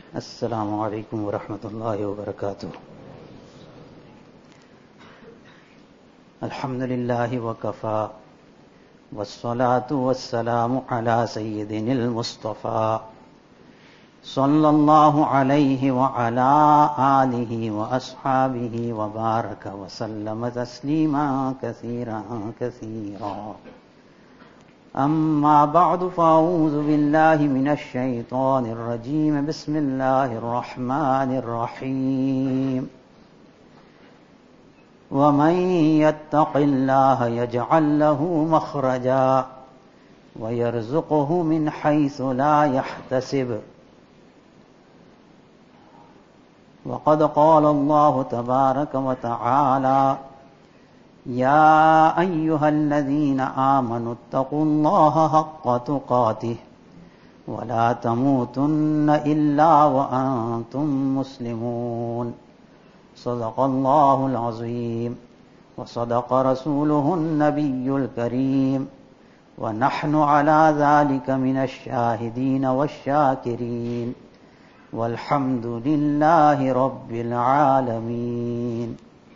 Assalamu alaikum wa rahmatullahi wa barakatuh. Alhamdulillahi wa kafa. Wassalatu wassalamu ala sayyidinil Mustafa. Sallallahu alayhi wa ala alihi wa ashabihi wa baraka wa sallama taslima kathiran kathira. أما بعد فأعوذ بالله من الشيطان الرجيم بسم الله الرحمن الرحيم ومن يتق الله يجعل له مخرجا ويرزقه من حيث لا يحتسب وقد قال الله تبارك وتعالى يا أيها الذين آمنوا اتقوا الله حق تقاته ولا تموتن إلا وأنتم مسلمون صدق الله العظيم وصدق رسوله النبي الكريم ونحن على ذلك من الشاهدين والشاكرين والحمد لله رب العالمين.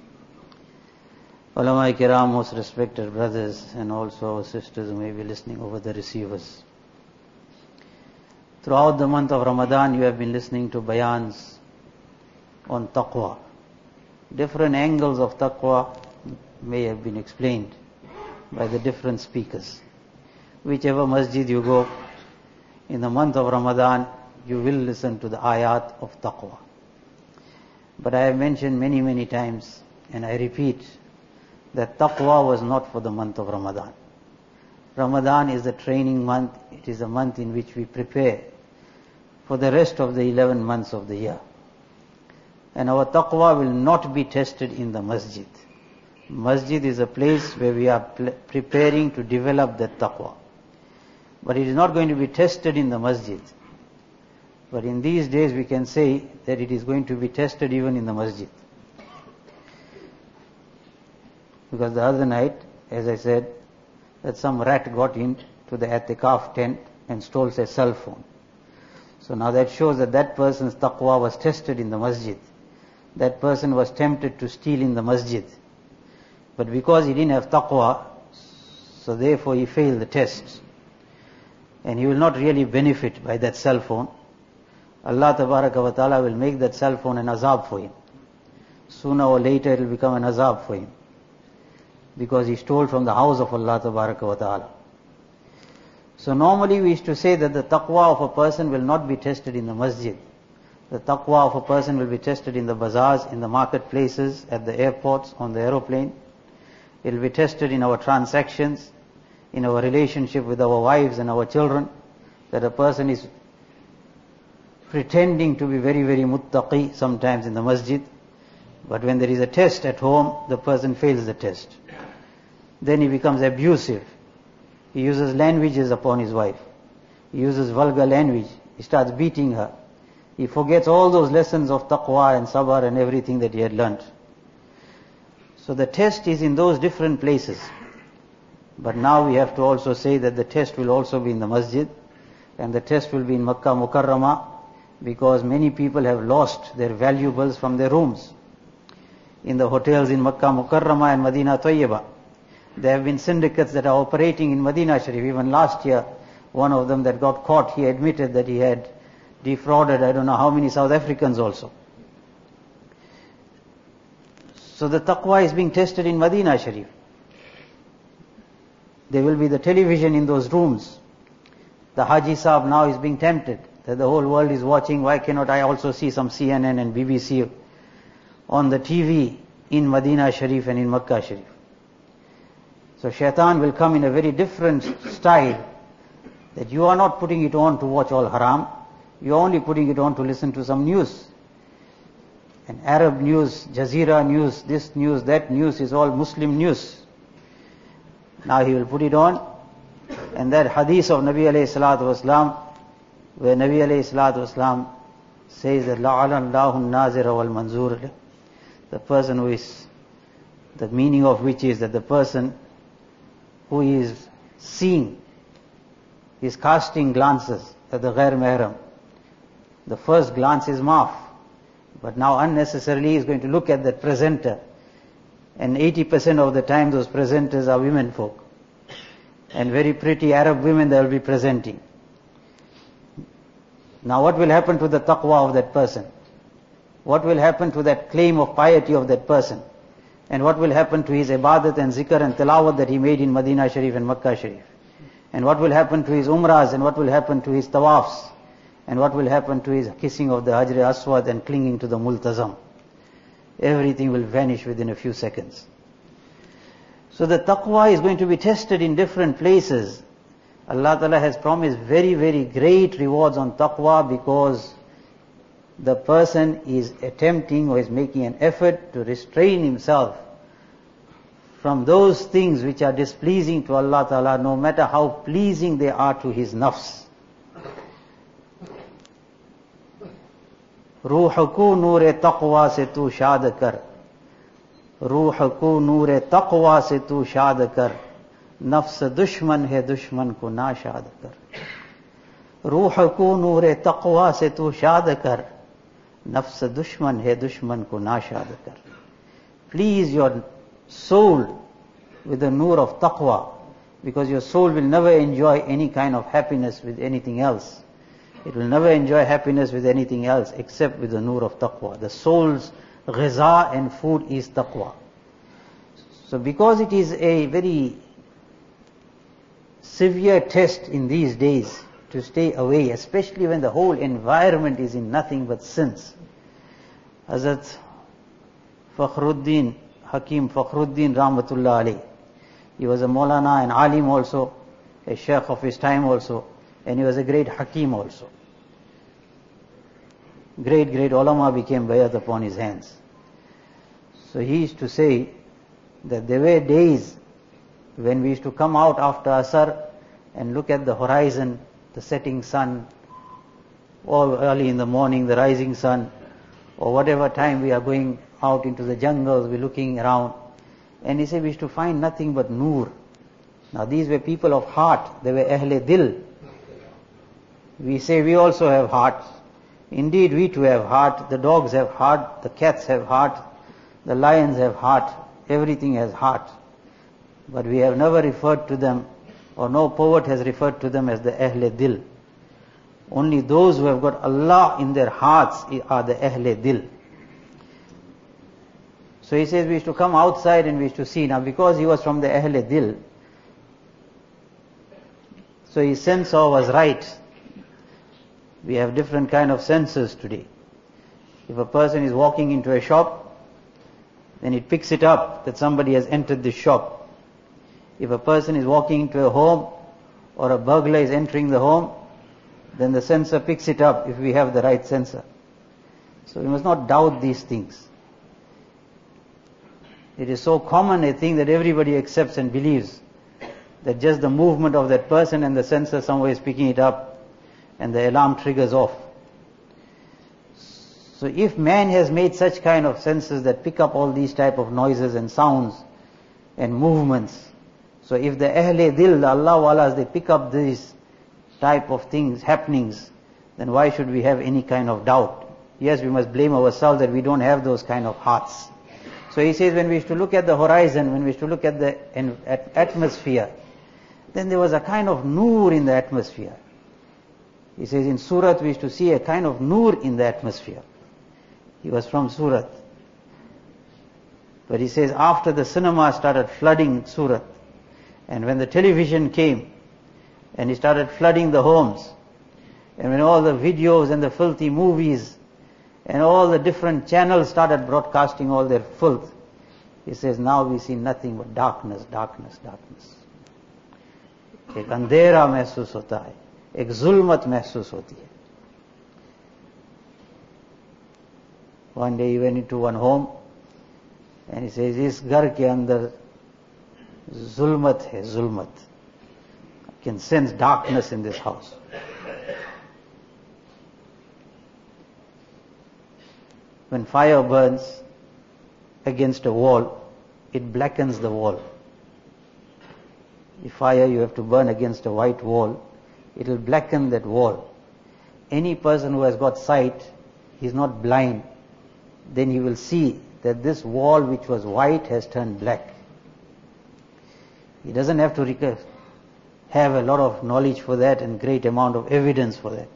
Ulama Kiram, most respected brothers and also sisters who may be listening over the receivers. Throughout the month of Ramadan, you have been listening to bayans on taqwa. Different angles of taqwa may have been explained by the different speakers. Whichever masjid you go, in the month of Ramadan, you will listen to the ayat of taqwa. But I have mentioned many times, and I repeat, that taqwa was not for the month of Ramadan. Ramadan is the training month. It is a month in which we prepare for the rest of the 11 months of the year. And our taqwa will not be tested in the masjid. Masjid is a place where we are preparing to develop that taqwa. But it is not going to be tested in the masjid. But in these days we can say that it is going to be tested even in the masjid. Because the other night, as I said, that some rat got into the i'tikaf tent and stole a cell phone. So now that shows that that person's taqwa was tested in the masjid. That person was tempted to steal in the masjid. But because he didn't have taqwa, so therefore he failed the test. And he will not really benefit by that cell phone. Allah Tabaraka wa Ta'ala will make that cell phone an azab for him. Sooner or later it will become an azab for him, because he stole from the house of Allah Tabaraka wa Ta'ala. So normally we used to say that the taqwa of a person will not be tested in the masjid. The taqwa of a person will be tested in the bazaars, in the marketplaces, at the airports, on the aeroplane. It will be tested in our transactions, in our relationship with our wives and our children, that a person is pretending to be very muttaqi sometimes in the masjid, but when there is a test at home, the person fails the test. Then he becomes abusive. He uses languages upon his wife. He uses vulgar language. He starts beating her. He forgets all those lessons of taqwa and sabr and everything that he had learnt. So the test is in those different places. But now we have to also say that the test will also be in the masjid, and the test will be in Makkah Mukarramah, because many people have lost their valuables from their rooms. In the hotels in Makkah Mukarramah and Madinah Tayyibah, there have been syndicates that are operating in Madinah Sharif. Even last year, one of them that got caught, he admitted that he had defrauded I don't know how many South Africans also. So the taqwa is being tested in Madinah Sharif. There will be the television in those rooms. The Haji Sahib now is being tempted that the whole world is watching. Why cannot I also see some CNN and BBC on the TV in Madinah Sharif and in Makkah Sharif? So shaitan will come in a very different style, that you are not putting it on to watch all haram, you are only putting it on to listen to some news. And Arab news, Jazeera news, this news, that news is all Muslim news. Now he will put it on, and that hadith of Nabi alayhi salatu wasalam, where Nabi alayhi salatu wasalam says that la'ala Allahu an-nazira wal manzur, the person who is, the meaning of which is that the person who is seeing, is casting glances at the ghair mahram, The first glance is maaf, but now unnecessarily he is going to look at that presenter, and 80% of the time those presenters are women folk, and very pretty Arab women they will be presenting. Now what will happen to the taqwa of that person? What will happen to that claim of piety of that person? And what will happen to his ibadat and zikr and tilawat that he made in Medina Sharif and Makkah Sharif? And what will happen to his umrahs, and what will happen to his tawafs? And what will happen to his kissing of the Hajr Aswad and clinging to the multazam? Everything will vanish within a few seconds. So the taqwa is going to be tested in different places. Allah Ta'ala has promised very, very great rewards on taqwa, because the person is attempting or is making an effort to restrain himself from those things which are displeasing to Allah Ta'ala, no matter how pleasing they are to his nafs. रूह को नूर तक़वा से तू शाद कर, रूह को नूर तक़वा से तू शाद कर, नफ्स दुश्मन है दुश्मन को ना शाद कर। रूह को नूर तक़वा से तू शाद कर, नफ्स दुश्मन है दुश्मन को ना शाद कर. Please your soul with the nur of taqwa, because your soul will never enjoy any kind of happiness with anything else. It will never enjoy happiness with anything else except with the nur of taqwa. The soul's ghiza and food is taqwa. So because it is a very severe test in these days to stay away, especially when the whole environment is in nothing but sins. Hazrat Fakhruddin, Hakim Fakhruddin Rahmatullah alayh, he was a Maulana and Alim also, a Shaykh of his time also, and he was a great Hakim also. Great ulama became bayat upon his hands. So he used to say that there were days when we used to come out after Asar and look at the horizon, the setting sun, or early in the morning, the rising sun, or whatever time we are going out into the jungles, we're looking around. And he said we used to find nothing but nur. Now these were people of heart, they were Ahle Dil. We say we also have hearts. Indeed, we too have heart. The dogs have heart, the cats have heart, the lions have heart, everything has heart. But we have never referred to them, or no poet has referred to them as the Ahle Dil. Only those who have got Allah in their hearts are the Ahle Dil. So he says we used to come outside and we used to see. Now because he was from the Ahle Dil, so his sensor was right. We have different kind of sensors today. If a person is walking into a shop, then it picks it up that somebody has entered the shop. If a person is walking into a home, or a burglar is entering the home, then the sensor picks it up if we have the right sensor. So we must not doubt these things. It is so common a thing that everybody accepts and believes, that just the movement of that person and the sensor somewhere is picking it up, and the alarm triggers off. So if man has made such kind of sensors that pick up all these type of noises and sounds and movements, so if the Ahle Dil, the Allah Walas, they pick up these type of things, happenings, then why should we have any kind of doubt? Yes, we must blame ourselves that we don't have those kind of hearts. So he says when we used to look at the horizon, when we used to look at the atmosphere, then there was a kind of nur in the atmosphere. He says in Surat we used to see a kind of nur in the atmosphere. He was from Surat. But he says after the cinema started flooding Surat, and when the television came, and he started flooding the homes, and when all the videos and the filthy movies and all the different channels started broadcasting all their filth, he says now we see nothing but darkness, darkness, darkness. एक अंधेरा महसूस होता है, एक जुल्मत महसूस होती है. One day he went into one home and he says, इस घर के अंदर zulmat hai, zulmat. I can sense darkness in this house. When fire burns against a wall, it blackens the wall. If fire you have to burn against a white wall, it will blacken that wall. any person who has got sight, he is not blind, then he will see that this wall which was white has turned black. He doesn't have to have a lot of knowledge for that and great amount of evidence for that.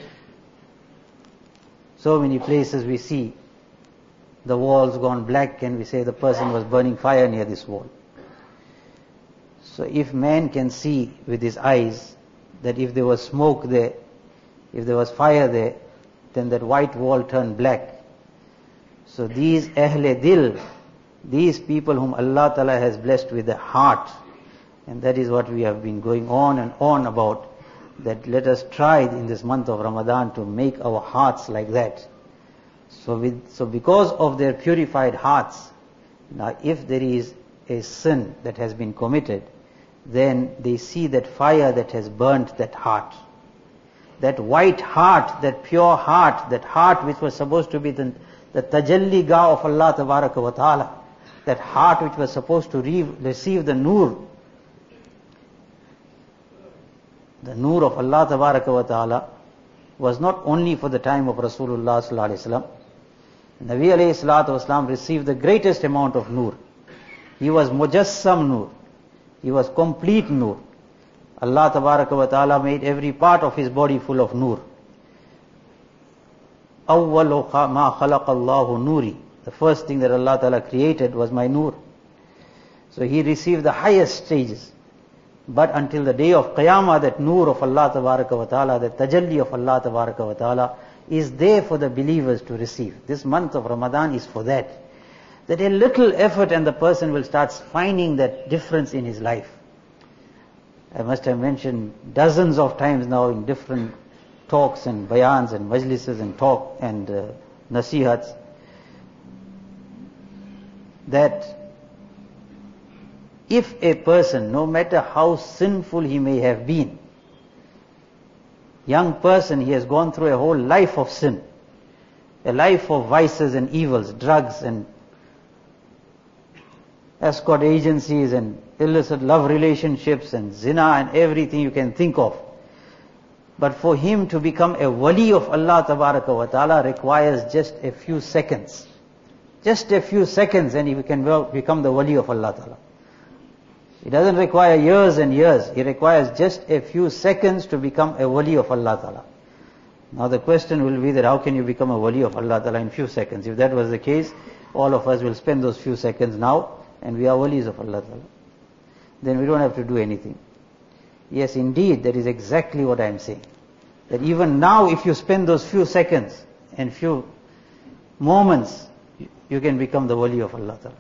So many places we see the walls gone black and we say the person was burning fire near this wall. So if man can see with his eyes that if there was smoke there, if there was fire there, then that white wall turned black. So these Ahle Dil, these people whom Allah Ta'ala has blessed with the heart, and that is what we have been going on and on about, that let us try in this month of Ramadan to make our hearts like that. So because of their purified hearts, now if there is a sin that has been committed, then they see that fire that has burnt that heart. That white heart, that pure heart, that heart which was supposed to be the tajalli ga of Allah Tabaraka wa Ta'ala, that heart which was supposed to receive the nur of Allah Tabaraka wa Ta'ala, was not only for the time of Rasulullah Sallallahu Alaihi Wasallam. Nabi alayhi salatu wasalam received the greatest amount of nur. He was mujassam nur. He was complete nur. Allah Tabaraka wa Ta'ala made every part of his body full of nur. Awwalu ma khalaqa Allahu nuri. The first thing that Allah Ta'ala created was my nur. So he received the highest stages. But until the day of Qiyamah, that nur of Allah Tabaraka wa Ta'ala, that tajalli of Allah Tabaraka wa Ta'ala is there for the believers to receive. This month of Ramadan is for that. That a little effort and the person will start finding that difference in his life. I must have mentioned dozens of times now in different talks and bayans and majlises and talk and nasihats, that if a person, no matter how sinful he may have been, young person, he has gone through a whole life of sin, a life of vices and evils, drugs and escort agencies and illicit love relationships and zina and everything you can think of. But for him to become a wali of Allah Tabaraka wa Ta'ala requires just a few seconds. Just a few seconds and he can become the wali of Allah Ta'ala. It doesn't require years and years. It requires just a few seconds to become a wali of Allah Ta'ala. Now the question will be that how can you become a wali of Allah Ta'ala in few seconds? If that was the case, all of us will spend those few seconds now and we are walis of Allah Ta'ala. Then we don't have to do anything. Yes, indeed, that is exactly what I am saying. That even now if you spend those few seconds and few moments, you can become the wali of Allah Ta'ala.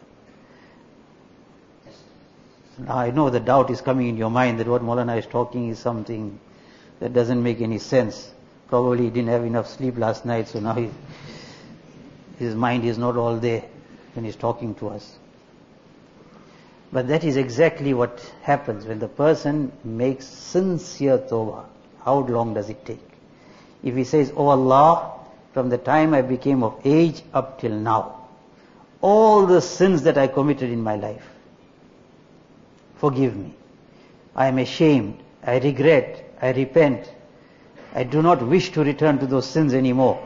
Now I know the doubt is coming in your mind that what Maulana is talking is something that doesn't make any sense. Probably he didn't have enough sleep last night, so now his mind is not all there when he's talking to us. But that is exactly what happens when the person makes sincere tawbah. How long does it take? If he says, "Oh Allah, from the time I became of age up till now, all the sins that I committed in my life, forgive me. I am ashamed, I regret, I repent. I do not wish to return to those sins anymore.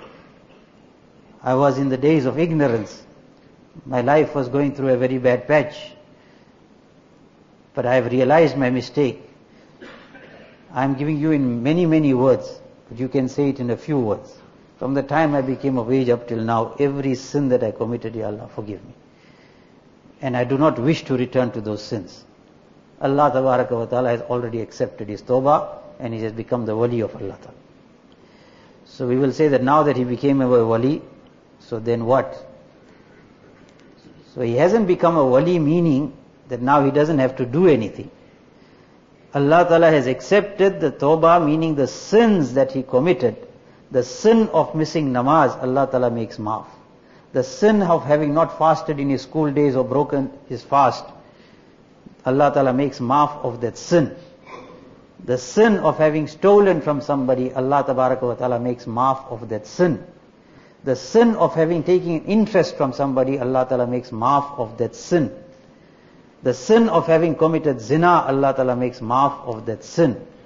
I was in the days of ignorance. My life was going through a very bad patch. But I have realized my mistake. I am giving you in many, many words, but you can say it in a few words. From the time I became of age up till now, every sin that I committed, Ya Allah, forgive me. And I do not wish to return to those sins." Allah Tabaraka wa Ta'ala has already accepted his tawbah and he has become the wali of Allah Ta'ala. So we will say that now that he became a wali, so then what? So he hasn't become a wali meaning that now he doesn't have to do anything. Allah Ta'ala has accepted the tawbah, meaning the sins that he committed. The sin of missing namaz, Allah Ta'ala makes maaf. The sin of having not fasted in his school days or broken his fast, Allah Ta'ala makes maaf of that sin. The sin of having stolen from somebody, Allah Ta'ala makes maaf of that sin. The sin of having taken interest from somebody, Allah Ta'ala makes maaf of that sin. The sin of having committed zina, Allah Ta'ala makes maaf of that sin.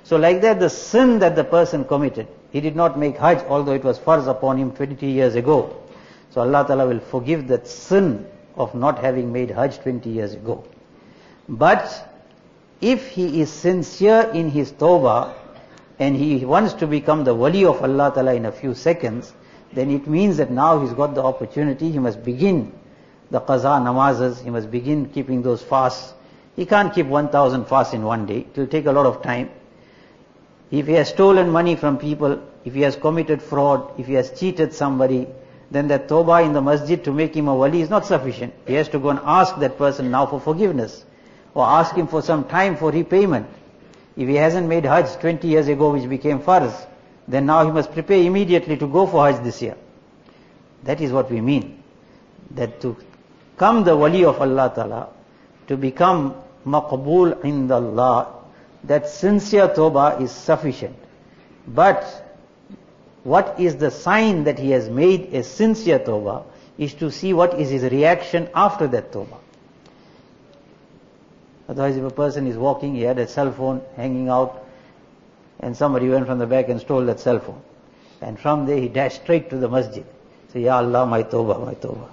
So like that, the sin that the person committed, he did not make Hajj, although it was farz upon him 20 years ago. So Allah Ta'ala will forgive that sin of not having made Hajj 20 years ago. But if he is sincere in his tawbah, and he wants to become the wali of Allah Ta'ala in a few seconds, then it means that now he's got the opportunity, he must begin the qaza namazes, he must begin keeping those fasts. He can't keep 1,000 fasts in one day, it will take a lot of time. If he has stolen money from people, if he has committed fraud, if he has cheated somebody, then that tawbah in the masjid to make him a wali is not sufficient. He has to go and ask that person now for forgiveness, or ask him for some time for repayment. If he hasn't made Hajj 20 years ago, which became farz, then now he must prepare immediately to go for Hajj this year. That is what we mean. That to become the wali of Allah Ta'ala, to become maqbool indallah, that sincere tawbah is sufficient. But what is the sign that he has made a sincere tawbah is to see what is his reaction after that tawbah. Otherwise, if a person is walking, he had a cell phone hanging out, and somebody went from the back and stole that cell phone. And from there he dashed straight to the masjid. Say, Ya Allah, my tawbah, my tawbah.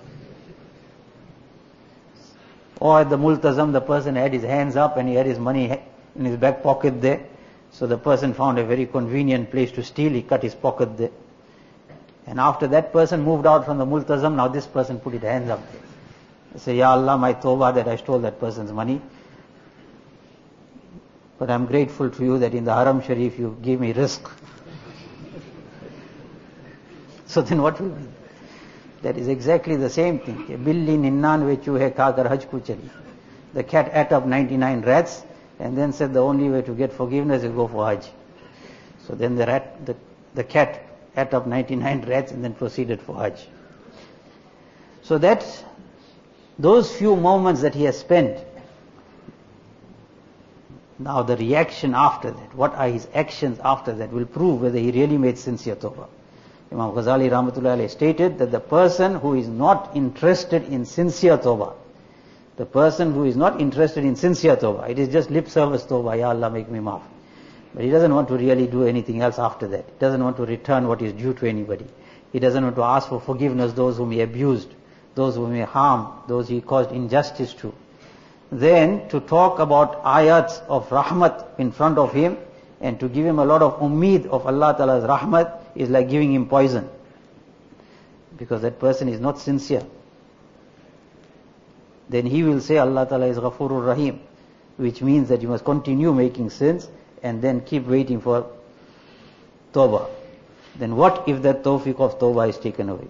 Or at the multazam, the person had his hands up and he had his money in his back pocket there. So the person found a very convenient place to steal, he cut his pocket there. And after that person moved out from the multazam, now this person put his hands up there. He said, Ya Allah, my tawbah that I stole that person's money. But I'm grateful to you that in the Haram Sharif you gave me rizq. So then what will be? That is exactly the same thing. Billi ninnan ve chuhe khakar haj ko chali. The cat ate up 99 rats and then said the only way to get forgiveness is go for Hajj. So then the cat ate up 99 rats and then proceeded for Hajj. So that those few moments that he has spent, now the reaction after that, what are his actions after that, will prove whether he really made sincere tawbah. Imam Ghazali Rahmatullahi Alayhi stated that the person who is not interested in sincere tawbah, the person who is not interested in sincere tawbah, it is just lip service tawbah, Ya Allah make me maaf. But he doesn't want to really do anything else after that. He doesn't want to return what is due to anybody. He doesn't want to ask for forgiveness those whom he abused, those whom he harmed, those he caused injustice to. Then to talk about ayats of rahmat in front of him and to give him a lot of ummeed of Allah Ta'ala's rahmat is like giving him poison. Because that person is not sincere. Then he will say Allah Ta'ala is Ghafurur Rahim, which means that you must continue making sins and then keep waiting for tawbah. Then what if that tawfiq of tawbah is taken away?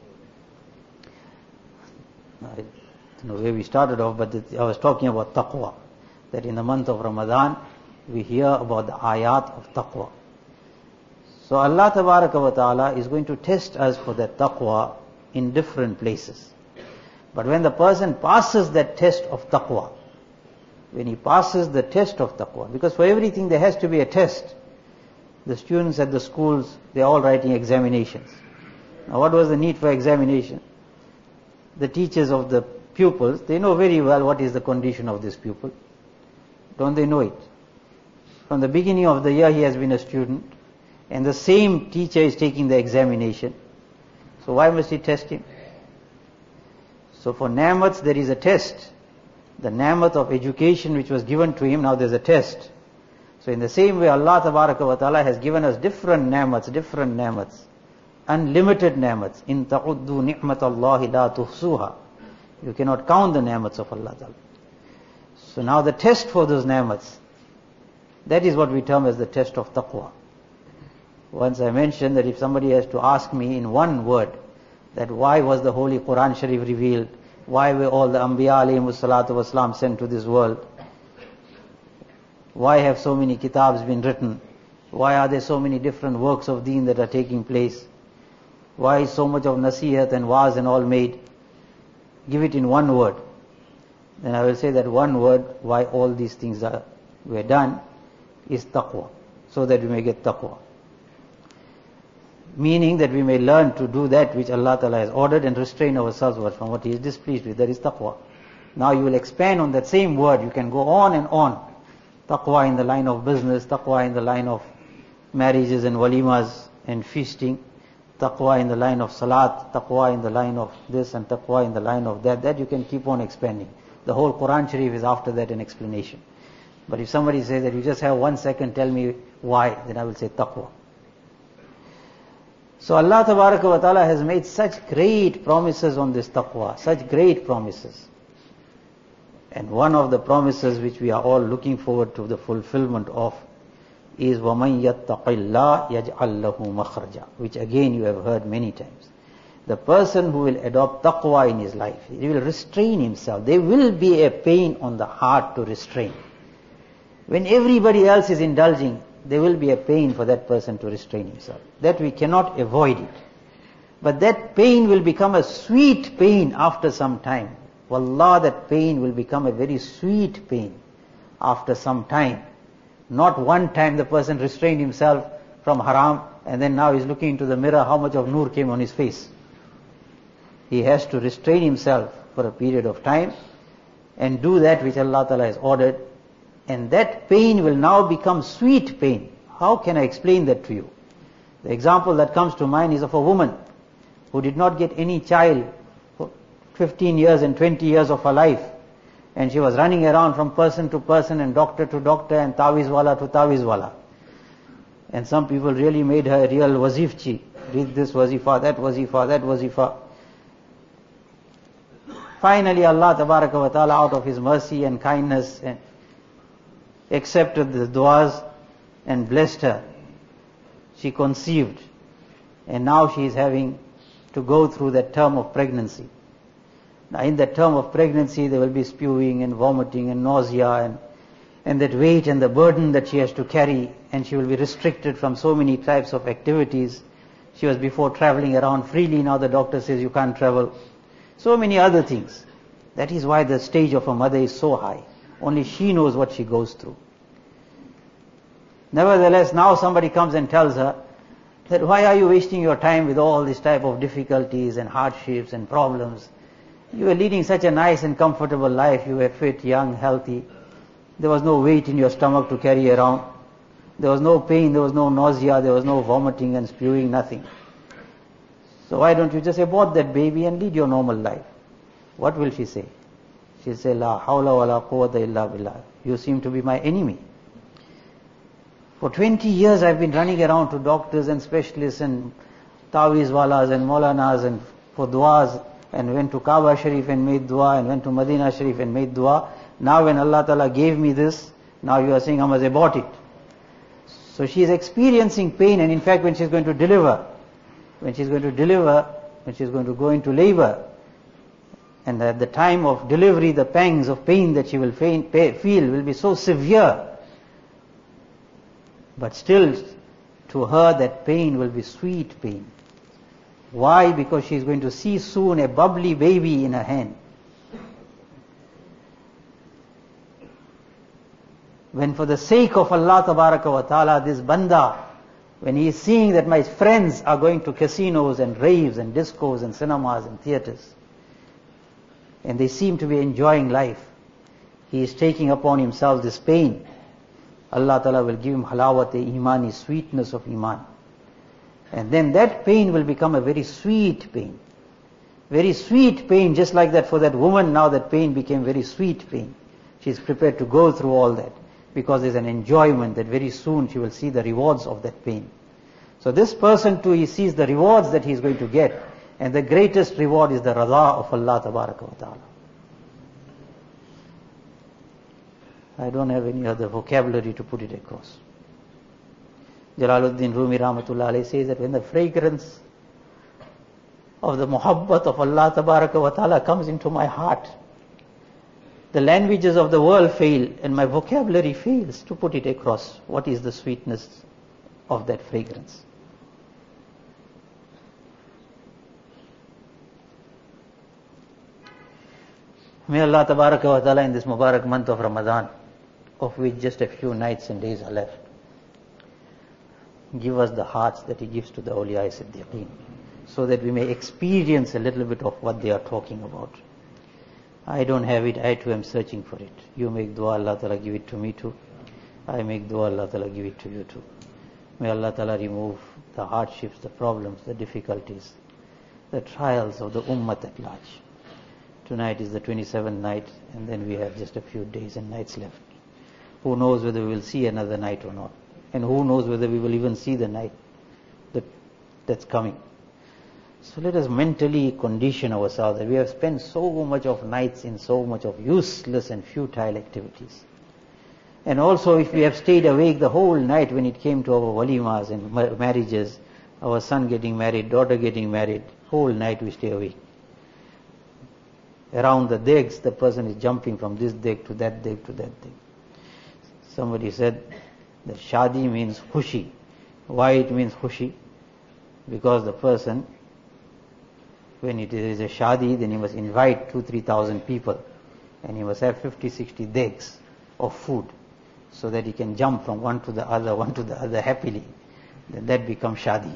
I don't know where we started off, but I was talking about taqwa. That in the month of Ramadan, we hear about the ayat of taqwa. So Allah Tabaraka wa Ta'ala is going to test us for that taqwa in different places. But when the person passes that test of taqwa, when he passes the test of taqwa, because for everything there has to be a test. The students at the schools, they are all writing examinations. Now what was the need for examination? The teachers of the pupils, they know very well what is the condition of this pupil. Don't they know it? From the beginning of the year he has been a student, and the same teacher is taking the examination. So why must he test him? So for ni'mats there is a test. The ni'mat of education which was given to him, now there's a test. So in the same way Allah Tabaraka wa Ta'ala has given us different ni'mats, unlimited ni'mats. In ta'uddu ni'matallahi la tuhsuha. You cannot count the ni'mats of Allah Ta'ala. So now the test for those ni'mats, that is what we term as the test of taqwa. Once I mentioned that if somebody has to ask me in one word that why was the Holy Quran Sharif revealed, why were all the Anbiya alayhimus salatu wasalam sent to this world, why have so many kitabs been written, why are there so many different works of deen that are taking place, why is so much of nasihat and waz and all made, give it in one word. Then I will say that one word, why all these things were done, is taqwa, so that we may get taqwa. Meaning that we may learn to do that which Allah Ta'ala has ordered and restrain ourselves from what He is displeased with. That is taqwa. Now you will expand on that same word. You can go on and on. Taqwa in the line of business, taqwa in the line of marriages and walimas and feasting, taqwa in the line of salat, taqwa in the line of this and taqwa in the line of that. That you can keep on expanding. The whole Quran Sharif is after that an explanation. But if somebody says that you just have 1 second, tell me why, then I will say taqwa. So Allah Tabaraka wa Ta'ala has made such great promises on this taqwa, such great promises. And one of the promises which we are all looking forward to the fulfillment of is وَمَنْ يَتَّقِ اللَّهَ يَجْعَلْ لَهُ مَخْرَجًا, which again you have heard many times. The person who will adopt taqwa in his life, he will restrain himself. There will be a pain on the heart to restrain. When everybody else is indulging, there will be a pain for that person to restrain himself. That we cannot avoid it. But that pain will become a sweet pain after some time. Wallah, that pain will become a very sweet pain after some time. Not one time the person restrained himself from haram and then now he's looking into the mirror, how much of nur came on his face. He has to restrain himself for a period of time and do that which Allah Ta'ala has ordered. And that pain will now become sweet pain. How can I explain that to you? The example that comes to mind is of a woman who did not get any child for 15 years and 20 years of her life. And she was running around from person to person and doctor to doctor and tawizwala to tawizwala. And some people really made her a real wazifchi. Read this wazifa, that wazifa, that wazifa. Finally Allah Tabaraka wa Ta'ala, out of His mercy and kindness, and accepted the du'as and blessed her. She conceived. And now she is having to go through that term of pregnancy. Now in that term of pregnancy there will be spewing and vomiting and nausea and that weight and the burden that she has to carry, and she will be restricted from so many types of activities. She was before traveling around freely, now the doctor says you can't travel. So many other things. That is why the stage of a mother is so high. Only she knows what she goes through. Nevertheless, now somebody comes and tells her that why are you wasting your time with all this type of difficulties and hardships and problems? You were leading such a nice and comfortable life. You were fit, young, healthy. There was no weight in your stomach to carry around. There was no pain, there was no nausea, there was no vomiting and spewing, nothing. So why don't you just abort that baby and lead your normal life? What will she say? She'll say, La hawla wa la quwwata illa billah. You seem to be my enemy. For 20 years I've been running around to doctors and specialists and tawizwalas and maulanas and for du'as, and went to Kaaba Sharif and made dua, and went to Medina Sharif and made dua. Now when Allah Ta'ala gave me this, now you are saying I must abort it. So she is experiencing pain, and in fact when she is going to deliver, when she is going to go into labor, and at the time of delivery the pangs of pain that she will feel will be so severe. But still to her that pain will be sweet pain. Why? Because she is going to see soon a bubbly baby in her hand. When for the sake of Allah Tabaraka wa Ta'ala, this banda, when he is seeing that my friends are going to casinos and raves and discos and cinemas and theatres, and they seem to be enjoying life, he is taking upon himself this pain. Allah Ta'ala will give him halawat-e-imani, sweetness of iman. And then that pain will become a very sweet pain. Very sweet pain, just like that for that woman, now that pain became very sweet pain. She is prepared to go through all that, because there is an enjoyment that very soon she will see the rewards of that pain. So this person too, he sees the rewards that he is going to get, and the greatest reward is the radha of Allah Tabaraka wa Ta'ala. I don't have any other vocabulary to put it across. Jalaluddin Rumi Rahmatullah Alayhi says that when the fragrance of the muhabbat of Allah Tabaraka wa Ta'ala comes into my heart, the languages of the world fail and my vocabulary fails to put it across. What is the sweetness of that fragrance? May Allah Tabaraka wa Ta'ala in this Mubarak month of Ramadan, of which just a few nights and days are left, give us the hearts that He gives to the awliya Siddiqeen, so that we may experience a little bit of what they are talking about. I don't have it, I too am searching for it. You make dua, Allah Ta'ala give it to me too. I make dua, Allah Ta'ala give it to you too. May Allah Ta'ala remove the hardships, the problems, the difficulties, the trials of the ummah at large. Tonight is the 27th night, and then we have just a few days and nights left. Who knows whether we will see another night or not? And who knows whether we will even see the night that's coming. So let us mentally condition ourselves that we have spent so much of nights in so much of useless and futile activities. And also if we have stayed awake the whole night when it came to our walimas and marriages, our son getting married, daughter getting married, whole night we stay awake. Around the degs, the person is jumping from this deg to that deg to that deg. Somebody said that shadi means khushi. Why it means khushi? Because the person, when it is a shadi, then he must invite 2,000-3,000 people, and he must have 50-60 degs of food, so that he can jump from one to the other happily. Then that becomes shadi.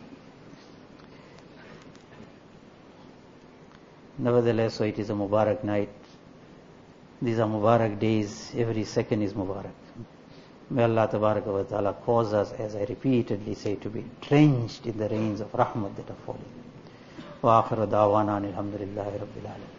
Nevertheless, so it is a Mubarak night. These are Mubarak days. Every second is Mubarak. May Allah Tabaraka wa Ta'ala cause us, as I repeatedly say, to be drenched in the rains of rahmat that are falling. Wa akhiru da'wana alhamdulillahi rabbil alamin.